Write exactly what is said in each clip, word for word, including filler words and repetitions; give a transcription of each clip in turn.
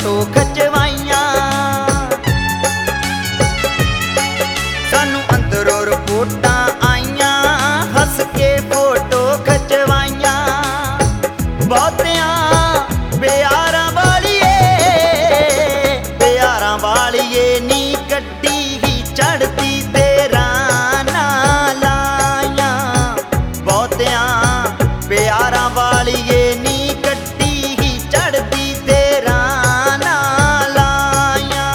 Photo खिचवाइया। सानू अंदरों रिपोर्टां आईयां, हस के फोटो खिचवाइया। बहुतियां प्यारां वालिए प्यारां वालिए नी गड्डी ही चढ़ती तेरा नाल आइयां। बहुतियां प्यारां वालिए नी गड्डी ही चढ़ती तेरा नाल आइयां।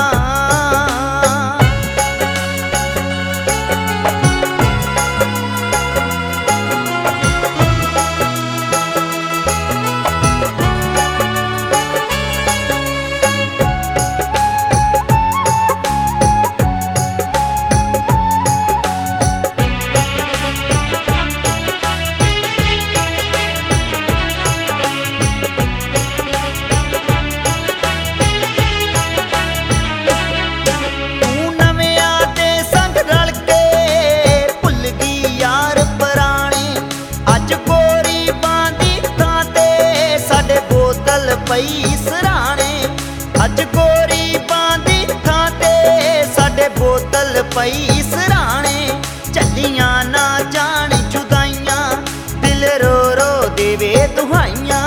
पई सराणे अज गोरी बांदी थां ते साडे बोतल पई सराणे। चलियां ना जान जुदाइयां, दिल रो रो देवे दुहाइयां।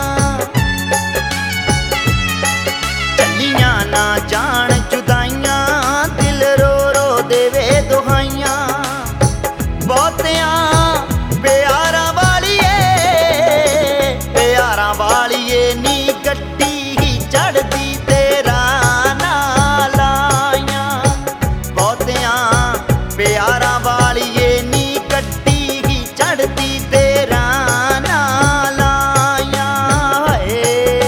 चलियां ना जान जुदाइयां, दिल रो रो देवे दुहाइयां। बहुतियां प्यारां वालिए प्यारां वालिए नी गड्डी ही चढ़दी तेरा नाल आइयां। बहुतियां प्यारां वालिए नी गड्डी ही चढ़दी तेरा नाल आइयां। हाय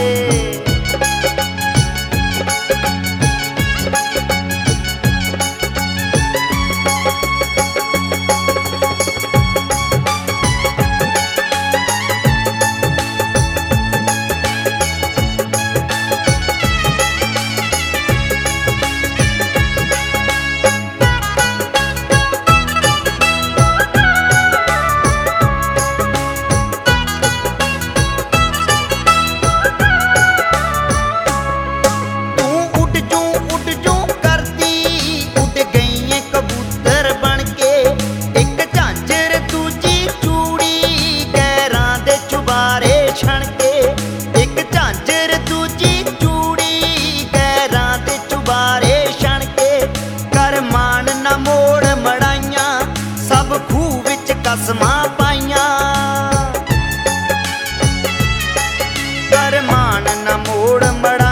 कसमां पाइयां। करमान न मोड़ मड़ा